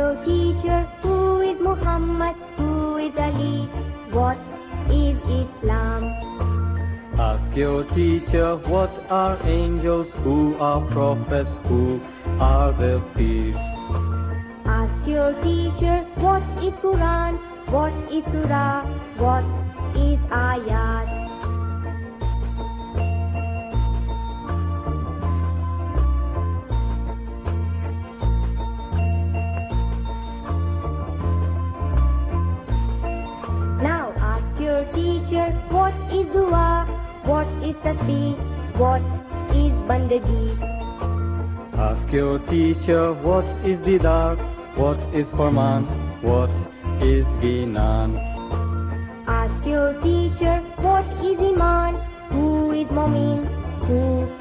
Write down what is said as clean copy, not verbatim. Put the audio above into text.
your teacher, who is Muhammad, who is Ali, what is Islam? Ask your teacher, what are angels, who are prophets, who are the thieves? Ask your teacher, what is Quran, what is Surah, what is Ayat? Now ask your teacher, what is Dua, what is Tasbih, what is Bandagi? Ask your teacher, what is Didar, what is Farman, what is Ginan? Ask your teacher, what is Iman, who is Mu'min, who